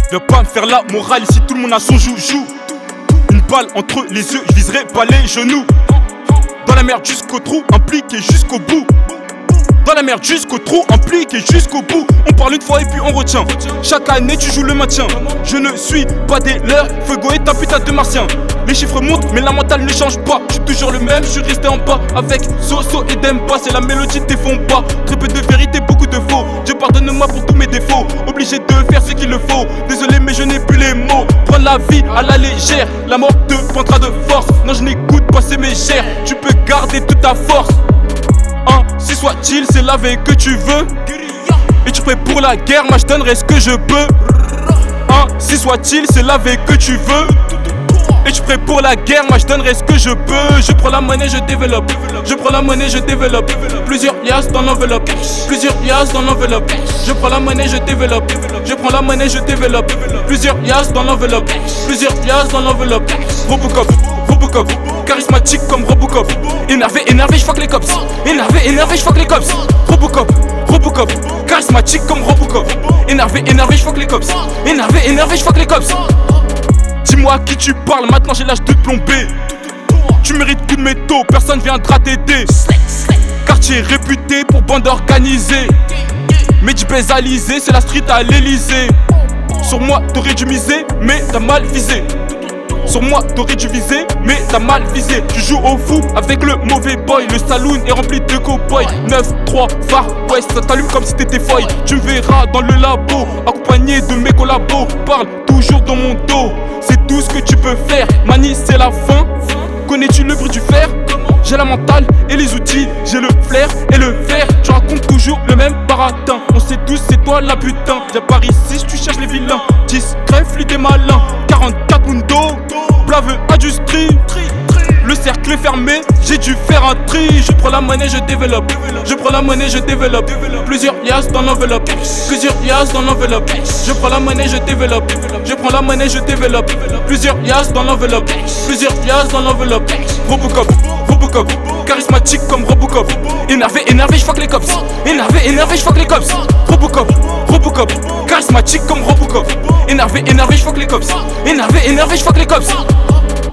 Viens pas me faire la morale, ici tout le monde a son joujou. Une balle entre les yeux, je viserai pas les genoux. Dans la merde jusqu'au trou, impliqué jusqu'au bout. Dans la merde jusqu'au trou, impliqué jusqu'au bout. On parle une fois et puis on retient. Chaque année tu joues le maintien. Je ne suis pas des leurs, Fuego est un putain de martien. Les chiffres montent mais la mentale ne change pas. Je suis toujours le même, je suis resté en bas. Avec Soso et Demba, c'est la mélodie des fonds bas. Très peu de vérité, beaucoup de faux. Dieu pardonne-moi pour tous mes défauts. Obligé de faire ce qu'il le faut. Désolé mais je n'ai plus les mots. Prendre la vie à la légère, la mort te pointera de force. Non je n'écoute pas ces mégères. Tu peux garder toute ta force. Si soit-il, c'est la veille que tu veux. Et tu prêt pour la guerre, moi je donnerai ce que je peux. Si soit-il, c'est la veille que tu veux. Et tu prêt pour la guerre, moi je donnerai ce que je peux. Je prends la monnaie, je développe. Je prends la monnaie, je développe. Plusieurs liasses dans l'enveloppe. Plusieurs liasses dans l'enveloppe. Je prends la monnaie, je développe. Je prends la monnaie, je développe. Plusieurs liasses dans l'enveloppe. Plusieurs liasses dans l'enveloppe. Robocop, Robocop. Charismatique comme Robocop. Énervé, énervé, je fuck les cops. Énervé, énervé, je fuck les cops. Robocop, Robocop. Charismatique comme Robocop. Énervé, énervé, je fuck les cops. Énervé, énervé, je fuck les cops. Dis-moi à qui tu parles, maintenant j'ai l'âge de te plomber. Tu mérites coup de métaux, personne viendra t'aider. Quartier réputé pour bande organisée. Mehdi Bezalisé, c'est la street à l'Elysée. Sur moi t'aurais dû miser, mais t'as mal visé. Sur moi t'aurais dû viser, mais t'as mal visé. Tu joues au fou avec le mauvais boy. Le saloon est rempli de cow-boys. 9-3 Far West, ça t'allume comme si t'étais foy. Tu me verras dans le labo, accompagné de mes collabos. Parle toujours dans mon dos, c'est tout ce que tu peux faire. Mani c'est la fin, connais-tu le bruit du fer? J'ai la mentale et les outils, j'ai le flair et le fer. Tu racontes toujours le même baratin. On sait tous c'est toi la putain. Viens par ici, tu cherches les vilains. Discret, fluide et malin. 44 Mundo, Blave industrie. Le cercle est fermé, j'ai dû faire un tri. Je prends la monnaie, je développe. Je prends la monnaie, je développe. Plusieurs liasses dans l'enveloppe. Plusieurs liasses dans l'enveloppe. Je prends la monnaie, je développe. Je prends la monnaie, je développe. Plusieurs liasses dans l'enveloppe. Plusieurs liasses dans l'enveloppe. Robocop, Robocop. Charismatique comme Robocop. Énervé, énervé, je fuck les cops. Énervé, énervé, je fuck les cops. Robocop, Robocop. Charismatique comme Robocop. Énervé, énervé, je fuck les cops. Énervé, énervé, je fuck les cops.